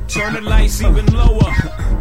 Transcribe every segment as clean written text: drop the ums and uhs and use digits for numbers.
Turn the lights even lower.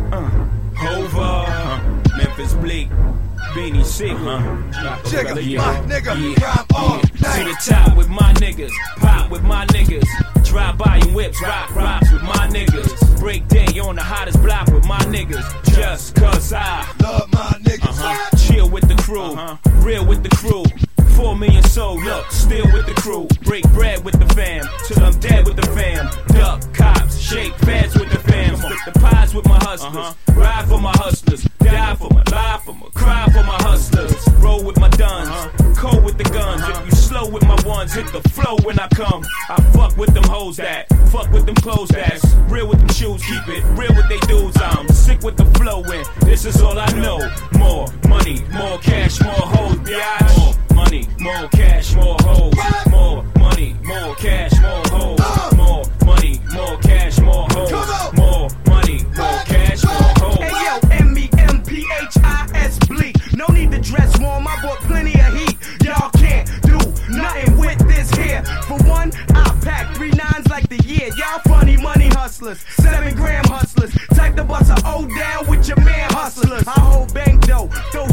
Hova, Memphis Bleak, Beanie Sigma. Jigga, my nigga, rhyme all night. To the top with my niggas, pop with my niggas. Drive by in whips, rock rocks with my niggas. Break day on the hottest block with my niggas. Just cause I love my niggas. Chill with the crew, real with the crew. 4 million soul, look, still with the crew. Break bread with the fam, till I'm dead with the fam. Duck cops, shake fans with the fam. Split the pies with my hustlers. Ride for my hustlers, die for my, lie for my, cry for my hustlers. Roll with my duns, cold with the guns. If you slow with my ones, hit the flow when I come. I fuck with them hoes that, fuck with them clothes that's real with them shoes, keep it real with they dudes. I'm sick with the flow and this is all I know. More money, more cash, more hoes, biatch. More money, more cash, more hoes. More money, more cash, more hoes. More money, more cash, more hoes. More money, more cash, more hoes. Hey yo, MEMPHIS Bleak. No need to dress warm, I bought plenty of heat. Y'all can't do nothing with this here. For one, I pack 3 9s like the year. Y'all funny money hustlers, 7 gram hustlers. Type the bus a O down with your man hustlers. I hold bank dough, throw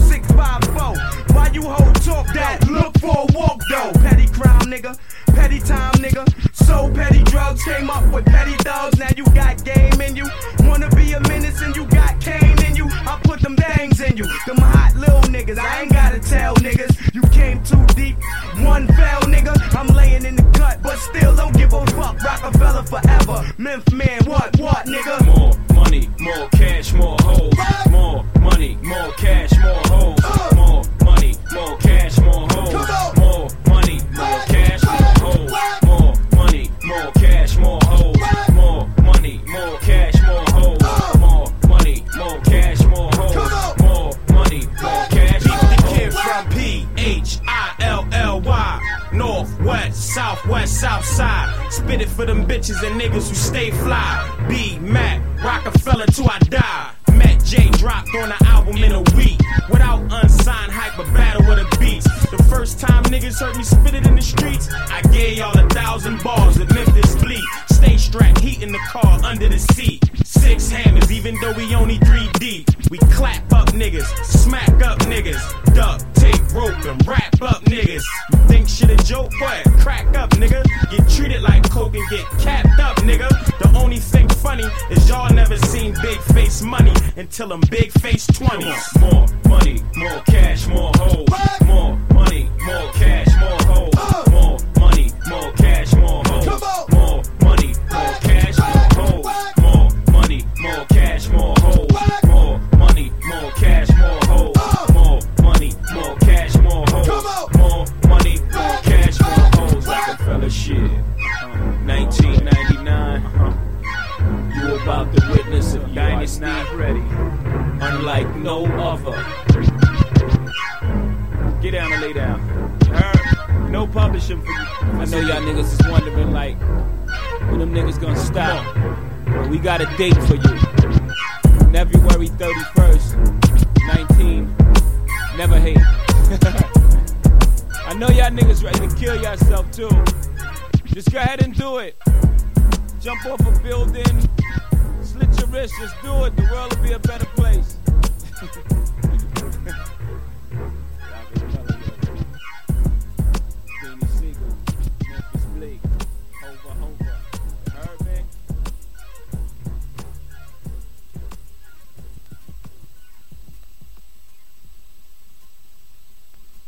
654. Why you hold talk that? Look for a walk though. Petty crime nigga, petty time nigga. So petty drugs came up with petty thugs. Now you got game in you. Wanna be a menace and you got cane in you. I put them things in you. Them hot little niggas, I ain't gotta tell niggas. You came too deep, one fell nigga. I'm laying in the cut, but still don't give a fuck. Rockefeller forever. Memphis man, what nigga? More money, more cash, more hoes. More money, more cash, more hoes. More money, more cash, more hoes. More money, more cash, more hoes. More money, more cash, more hoes. More money, more cash, more hoes. More money, more cash, more hoes. More money, more cash, more hoes. The kid from PHILLY. Northwest, southwest, south side. Spit it for them bitches and niggas who stay fly. B, Mac, Rockefeller till I die. Matt J dropped on the album in a week. Without unsigned hype, but battle with the beats. The first time niggas heard me spit it in the streets, I gave y'all 1,000 bars with Memphis Bleak. Stay strapped, heat in the car, under the seat. 6 hammers, even though we only 3 deep. We clap up niggas, smack up niggas. Duck, tape, rope, and wrap up niggas. You think shit a joke? What? Crack up, nigga. Get treated like coke and get capped up, nigga. The only thing funny is y'all never seen big face money until them big face 20s. More money, more cash, more hoes. More money, more cash, more hoes. More money, more cash, more hoes. More money, more cash, more hoes. More money, more cash, more hoes. More money, more cash, more hoes. More money, more cash, more hoes. More money, more cash, more hoes. Rockefeller shit. 1999. You about to witness a dynasty not ready, unlike no other. Get down and lay down. Heard? No publishing for you. I know y'all niggas is wondering like, when them niggas gonna stop. But we got a date for you. February 31st, 19. Never hate. I know y'all niggas ready to kill yourself too. Just go ahead and do it. Jump off a building, slit your wrist, just do it. The world will be a better place.